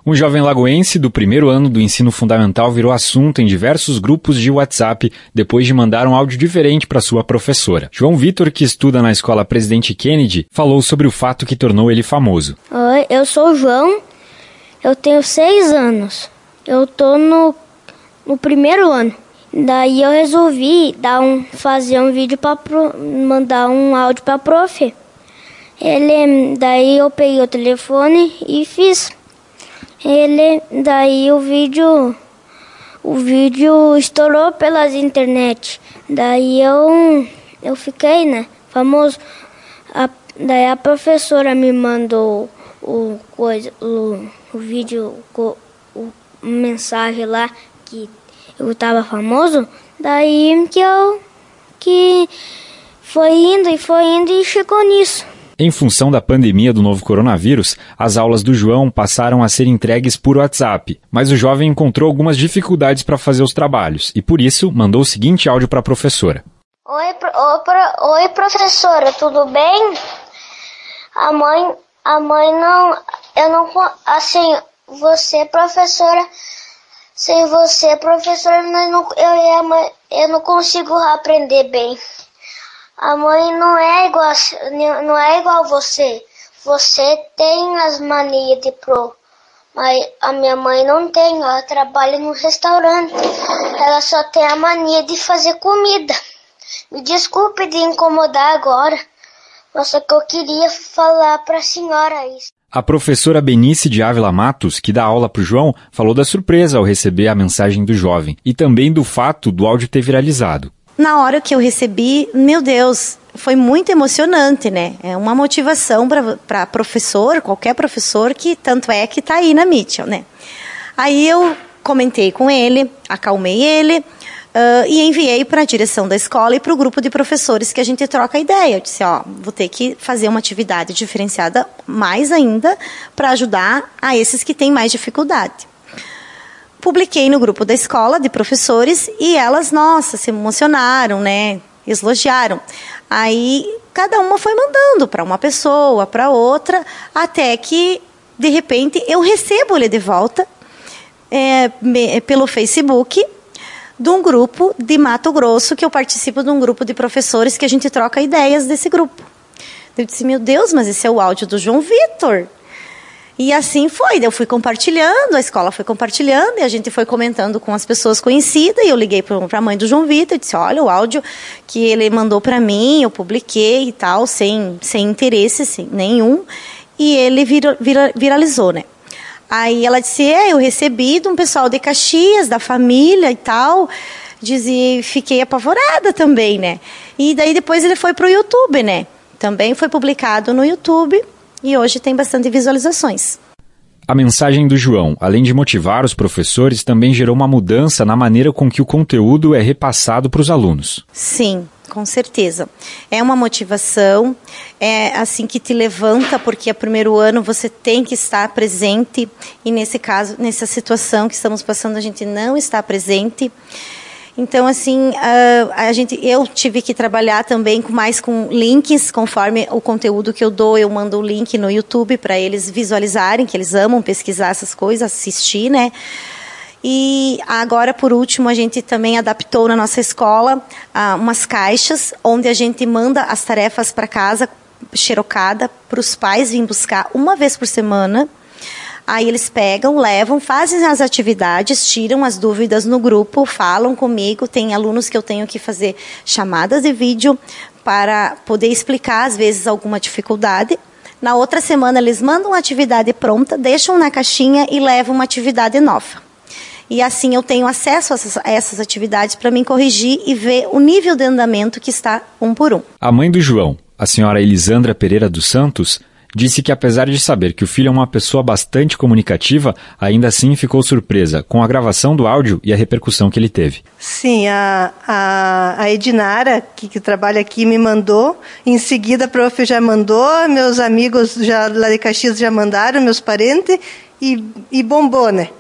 Um jovem lagoense do primeiro ano do ensino fundamental virou assunto em diversos grupos de WhatsApp depois de mandar um áudio diferente para sua professora. João Vitor, que estuda na escola Presidente Kennedy, falou sobre o fato que tornou ele famoso. Oi, eu sou o João, eu tenho 6 anos, eu tô no primeiro ano. Daí eu resolvi fazer um vídeo para mandar um áudio para a prof. Daí eu peguei o telefone e fiz. Daí o vídeo estourou pelas internet. Daí eu fiquei, né, famoso. Daí a professora me mandou o vídeo, mensagem lá que eu tava famoso. Daí que foi indo e chegou nisso. Em função da pandemia do novo coronavírus, as aulas do João passaram a ser entregues por WhatsApp, mas o jovem encontrou algumas dificuldades para fazer os trabalhos e, por isso, mandou o seguinte áudio para a professora. Oi, professora, tudo bem? A mãe não... Eu não... Assim, você, professora... Sem você, professora, eu não consigo aprender bem. A mãe não é igual você. Você tem as manias de pro, mas a minha mãe não tem. Ela trabalha num restaurante. Ela só tem a mania de fazer comida. Me desculpe de incomodar agora, mas só que eu queria falar para a senhora isso. A professora Benice de Ávila Matos, que dá aula para o João, falou da surpresa ao receber a mensagem do jovem e também do fato do áudio ter viralizado. Na hora que eu recebi, meu Deus, foi muito emocionante, né? É uma motivação para professor, qualquer professor, que tanto é que está aí na Mitchell, né? Aí eu comentei com ele, acalmei ele e enviei para a direção da escola e para o grupo de professores que a gente troca ideia. Eu disse, vou ter que fazer uma atividade diferenciada mais ainda para ajudar a esses que têm mais dificuldade. Publiquei no grupo da escola de professores e elas, nossa, se emocionaram, né? Elogiaram. Aí cada uma foi mandando para uma pessoa, para outra, até que, de repente, eu recebo ele de volta pelo Facebook de um grupo de Mato Grosso, que eu participo de um grupo de professores que a gente troca ideias desse grupo. Eu disse, meu Deus, mas esse é o áudio do João Vitor. E assim foi, eu fui compartilhando, a escola foi compartilhando e a gente foi comentando com as pessoas conhecidas e eu liguei para a mãe do João Vitor e disse, olha, o áudio que ele mandou para mim, eu publiquei e tal, sem interesse nenhum, e ele viralizou, né? Aí ela disse, eu recebi de um pessoal de Caxias, da família e tal, e fiquei apavorada também, né? E daí depois ele foi para o YouTube, né? Também foi publicado no YouTube. E hoje tem bastante visualizações. A mensagem do João, além de motivar os professores, também gerou uma mudança na maneira com que o conteúdo é repassado para os alunos. Sim, com certeza. É uma motivação, é assim que te levanta, porque a primeiro ano você tem que estar presente, e nesse caso, nessa situação que estamos passando, a gente não está presente. Então, assim, eu tive que trabalhar também com links, conforme o conteúdo que eu dou, eu mando o link no YouTube para eles visualizarem, que eles amam pesquisar essas coisas, assistir, né? E agora, por último, a gente também adaptou na nossa escola umas caixas, onde a gente manda as tarefas para casa, xerocada, para os pais virem buscar uma vez por semana. Aí eles pegam, levam, fazem as atividades, tiram as dúvidas no grupo, falam comigo. Tem alunos que eu tenho que fazer chamadas de vídeo para poder explicar, às vezes, alguma dificuldade. Na outra semana, eles mandam a atividade pronta, deixam na caixinha e levam uma atividade nova. E assim eu tenho acesso a essas atividades para me corrigir e ver o nível de andamento que está um por um. A mãe do João, a senhora Elisandra Pereira dos Santos, disse que apesar de saber que o filho é uma pessoa bastante comunicativa, ainda assim ficou surpresa com a gravação do áudio e a repercussão que ele teve. Sim, a Edinara, que trabalha aqui, me mandou. Em seguida a prof já mandou, meus amigos lá de Caxias já mandaram, meus parentes, e bombou, né?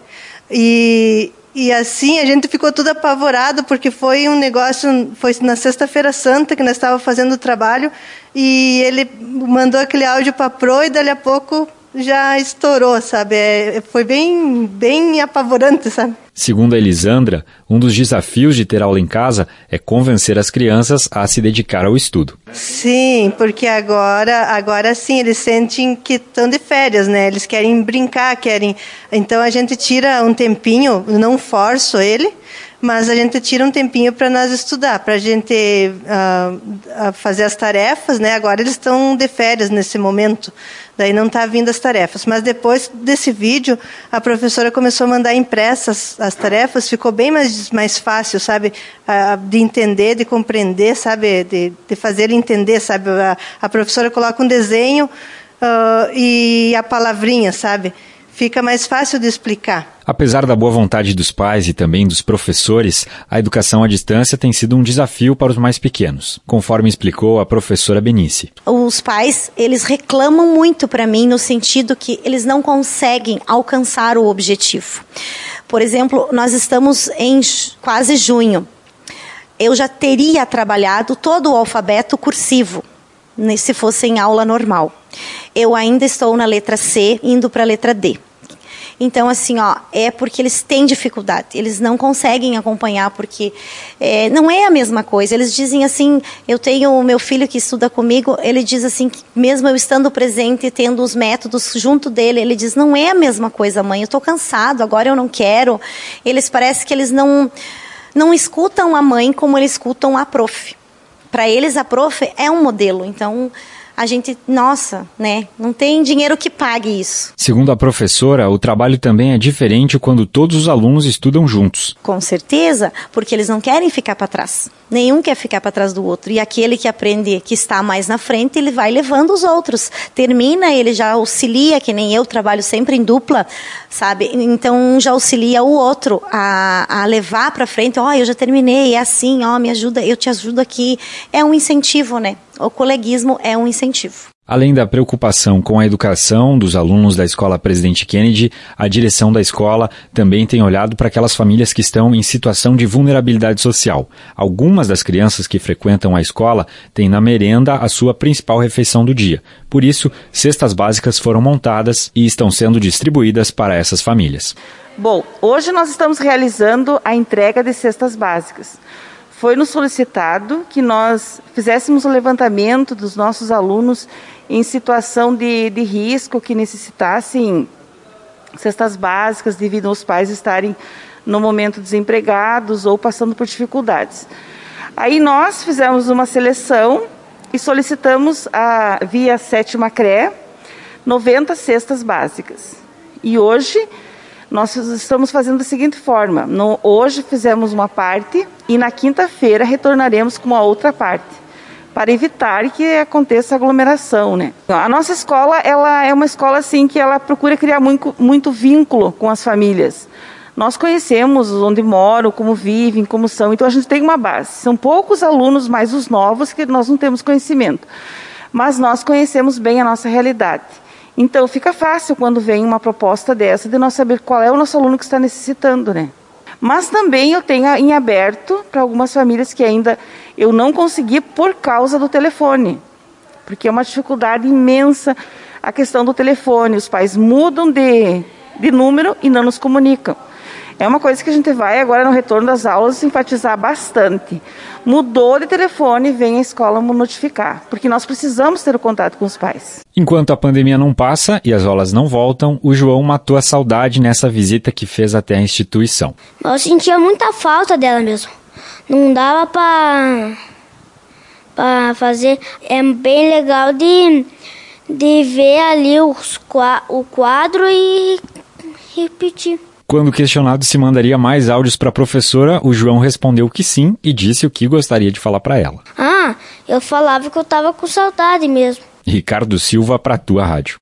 E assim a gente ficou tudo apavorado, porque foi um negócio, foi na Sexta-feira Santa que nós estávamos fazendo o trabalho, e ele mandou aquele áudio para a Pro, e dali a pouco já estourou, sabe? Foi bem apavorante, sabe? Segundo a Elisandra, um dos desafios de ter aula em casa é convencer as crianças a se dedicar ao estudo. Sim, porque agora sim, eles sentem que estão de férias, né? Eles querem brincar, Então a gente tira um tempinho, não forço ele, mas a gente tira um tempinho para nós estudar, para a gente fazer as tarefas, né? Agora eles estão de férias nesse momento, daí não está vindo as tarefas. Mas depois desse vídeo, a professora começou a mandar impressas as tarefas, ficou bem mais fácil, sabe? De entender, de compreender, sabe? De fazer ele entender, sabe? A professora coloca um desenho e a palavrinha, sabe? Fica mais fácil de explicar. Apesar da boa vontade dos pais e também dos professores, a educação à distância tem sido um desafio para os mais pequenos, conforme explicou a professora Benice. Os pais, eles reclamam muito para mim no sentido que eles não conseguem alcançar o objetivo. Por exemplo, nós estamos em quase junho. Eu já teria trabalhado todo o alfabeto cursivo, se fosse em aula normal. Eu ainda estou na letra C, indo para a letra D. Então, assim, é porque eles têm dificuldade, eles não conseguem acompanhar, porque não é a mesma coisa. Eles dizem assim, eu tenho o meu filho que estuda comigo, ele diz assim, que mesmo eu estando presente, tendo os métodos junto dele, ele diz, não é a mesma coisa, mãe, eu estou cansado, agora eu não quero. Parece que eles não escutam a mãe como eles escutam a prof. Para eles, a prof é um modelo, então a gente, não tem dinheiro que pague isso. Segundo a professora, o trabalho também é diferente quando todos os alunos estudam juntos. Com certeza, porque eles não querem ficar para trás. Nenhum quer ficar para trás do outro. E aquele que aprende, que está mais na frente, ele vai levando os outros. Termina, ele já auxilia, que nem eu trabalho sempre em dupla, sabe? Então, já auxilia o outro a levar para frente. Eu já terminei, é assim, me ajuda, eu te ajudo aqui. É um incentivo, né? O coleguismo é um incentivo. Além da preocupação com a educação dos alunos da Escola Presidente Kennedy, a direção da escola também tem olhado para aquelas famílias que estão em situação de vulnerabilidade social. Algumas das crianças que frequentam a escola têm na merenda a sua principal refeição do dia. Por isso, cestas básicas foram montadas e estão sendo distribuídas para essas famílias. Bom, hoje nós estamos realizando a entrega de cestas básicas. Foi nos solicitado que nós fizéssemos o levantamento dos nossos alunos em situação de risco, que necessitassem cestas básicas devido aos pais estarem no momento desempregados ou passando por dificuldades. Aí nós fizemos uma seleção e solicitamos via 7ª CRE 90 cestas básicas. E hoje nós estamos fazendo da seguinte forma, hoje fizemos uma parte e na quinta-feira retornaremos com a outra parte, para evitar que aconteça aglomeração, né? A nossa escola, ela é uma escola assim que ela procura criar muito vínculo com as famílias. Nós conhecemos onde moram, como vivem, como são, então a gente tem uma base. São poucos alunos, mais os novos, que nós não temos conhecimento, mas nós conhecemos bem a nossa realidade. Então, fica fácil quando vem uma proposta dessa de nós saber qual é o nosso aluno que está necessitando, né? Mas também eu tenho em aberto para algumas famílias que ainda eu não consegui por causa do telefone, porque é uma dificuldade imensa a questão do telefone. Os pais mudam de número e não nos comunicam. É uma coisa que a gente vai agora no retorno das aulas enfatizar bastante. Mudou de telefone, vem a escola notificar, porque nós precisamos ter o contato com os pais. Enquanto a pandemia não passa e as aulas não voltam, o João matou a saudade nessa visita que fez até a instituição. Eu sentia muita falta dela mesmo. Não dava para fazer. É bem legal de ver ali o quadro e repetir. Quando questionado se mandaria mais áudios para a professora, o João respondeu que sim e disse o que gostaria de falar para ela. Eu falava que eu estava com saudade mesmo. Ricardo Silva, para a Tua Rádio.